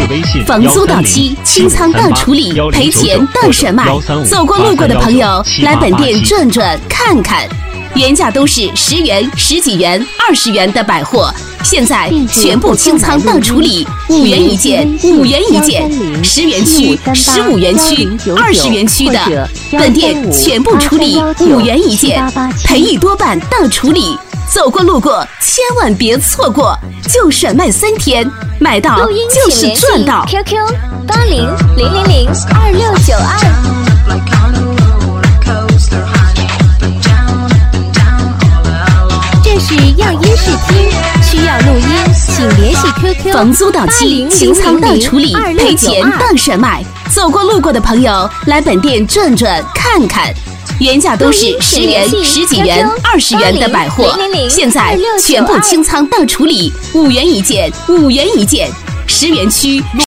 房租到期，清仓到处理，赔钱到甩卖。走过路过的朋友，来本店转转看看。原价都是10元、10几元、20元的百货，现在全部清仓到处理，5元一件，5元一件，10元区、15元区、20元区的，本店全部处理5元一件，赔益多半到处理。走过路过，千万别错过，就甩卖3天，买到就是赚到。 QQ8000002692。这是样音试听，需要录音，请联系 QQ。 房租到期，清仓到处理，赔钱到甩卖。走过路过的朋友，来本店转转看看。原价都是10元、10几元、20元的百货，现在全部清仓到处理，5元一件，5元一件，10元区。